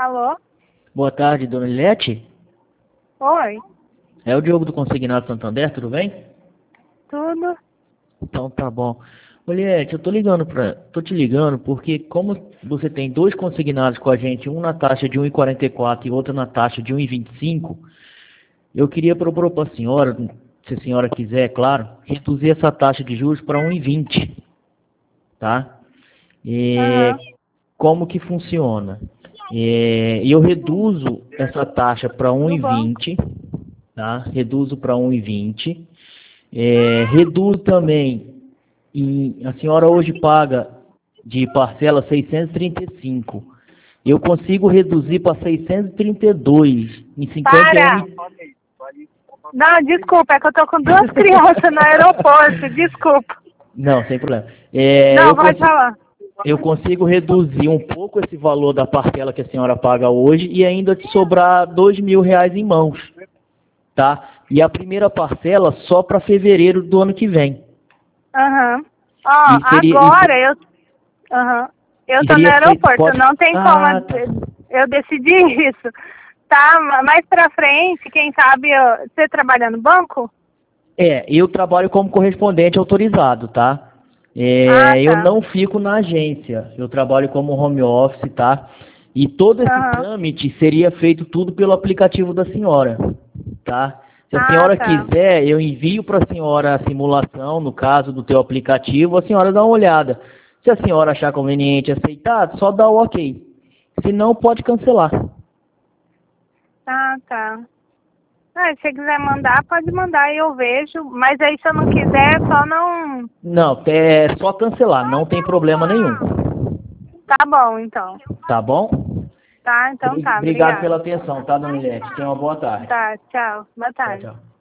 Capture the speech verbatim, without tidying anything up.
Alô? Boa tarde, dona Lilete. Oi, É o Diogo do Consignado Santander, tudo bem? tudo? Então tá bom. Ô Lilete, eu tô ligando pra. Tô te ligando porque como você tem dois consignados com a gente, um na taxa de um vírgula quarenta e quatro e outro na taxa de um vírgula vinte e cinco, eu queria propor para a senhora, se a senhora quiser, é claro, reduzir essa taxa de juros para um vírgula vinte, tá? É, Aham. como que funciona? É, eu reduzo essa taxa para Do banco. um vírgula vinte, tá? Reduzo para um vírgula vinte. É, reduzo também, em, a senhora hoje paga de parcela seiscentos e trinta e cinco. Eu consigo reduzir para seiscentos e trinta e dois em cinquenta e um. Para! Não, desculpa, é que eu tô com duas crianças no aeroporto, desculpa. Não, sem problema. É, Não, eu, pode consigo, falar. eu consigo reduzir um pouco esse valor da parcela que a senhora paga hoje e ainda te sobrar dois mil reais em mãos, tá? E a primeira parcela só para fevereiro do ano que vem. Aham. Ó, E seria, e, agora se- eu... Aham. Eu e tô no seria feito, aeroporto, pode... não tem como Ah, tá. eu decidir isso. Tá, mais pra frente, quem sabe, eu- você trabalha no banco? É, eu trabalho como correspondente autorizado, tá? Ah, É, eu tá. não fico na agência, eu trabalho como home office, tá? E todo esse Aham. trâmite seria feito tudo pelo aplicativo da senhora, tá? Se a Ah, senhora tá. quiser, eu envio para a senhora a simulação, no caso do teu aplicativo, a senhora dá uma olhada. Se a senhora achar conveniente aceitar, só dá o ok. Se não, pode cancelar. Ah, tá. Ah, se você quiser mandar, pode mandar e eu vejo. Mas aí se eu não quiser, só não. Não, é só cancelar, não tem problema nenhum. Tá bom, então. Tá bom? Tá, então tá. Obrigado pela Obrigada. atenção, tá, dona Ilete? Tenha uma boa tarde. Tá, tchau. Boa Tchau, tarde. tchau.